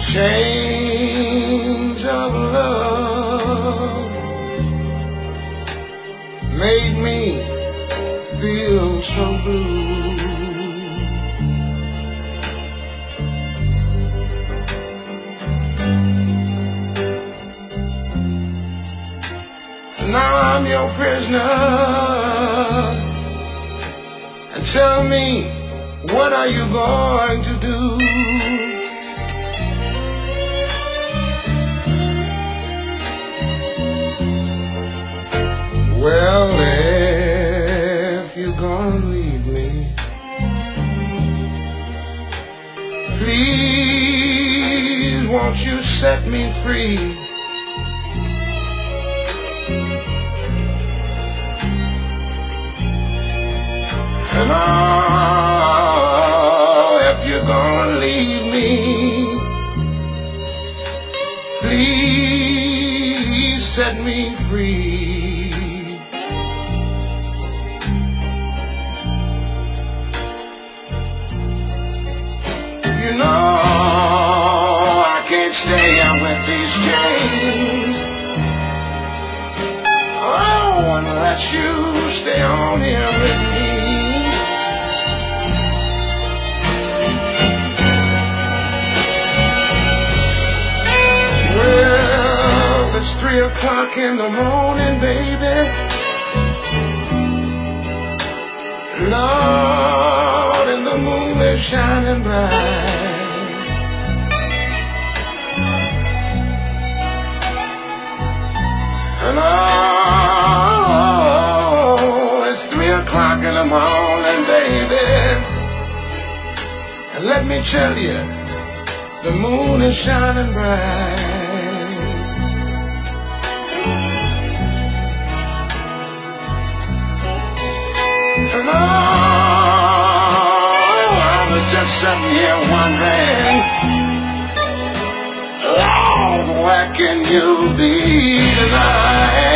Chains of love made me feel so blue. Now I'm your prisoner, and tell me, what are you going to do? Well, if you're gonna leave me, please won't you set me free? And oh, if you're gonna leave me, please set me free. You know I can't stay here with these chains. I want to let you stay on here with me. Well, it's 3 o'clock in the morning, baby. Lord, and the moon is shining bright. And oh, it's 3 o'clock in the morning, baby. And let me tell you, the moon is shining bright. And oh, I was just sitting here wondering, Lord, where can you be tonight?